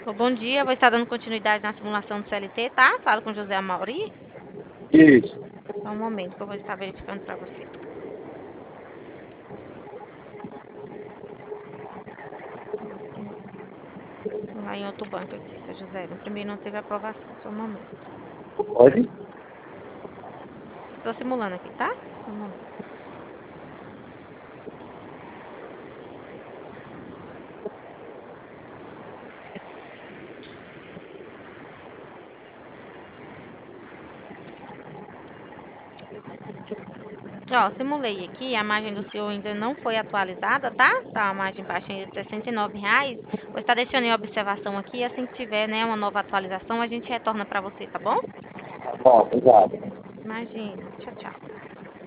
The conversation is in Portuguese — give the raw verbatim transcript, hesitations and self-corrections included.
Bom dia, vou estar dando continuidade na simulação do C L T, tá? Fala com José Amauri. Isso. Só um momento que eu vou estar verificando para você. Vou lá em outro banco aqui, seu José. No primeiro não teve aprovação, só um momento. Pode? Estou simulando aqui, tá? Só um momento. Ó, simulei aqui, a margem do senhor ainda não foi atualizada, tá? Tá a margem baixa ainda de sessenta e nove reais. Vou estar deixando em observação aqui, assim que tiver, né, uma nova atualização, a gente retorna para você, tá bom? Tá bom, obrigado. Imagina. Tchau, tchau.